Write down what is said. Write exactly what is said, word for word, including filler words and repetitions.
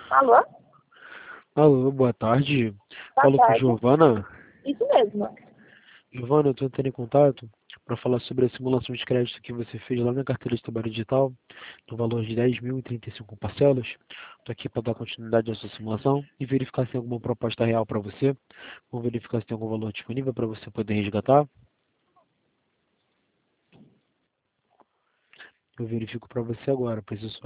Alô? Alô, boa tarde. Boa Falo com tarde. Giovana. Isso mesmo. Giovana, eu estou entrando em contato para falar sobre a simulação de crédito que você fez lá na carteira de trabalho digital, no valor de dez mil e trinta e cinco parcelas. Estou aqui para dar continuidade à sua simulação e verificar se tem alguma proposta real para você. Vou verificar se tem algum valor disponível para você poder resgatar. Eu verifico para você agora, preciso só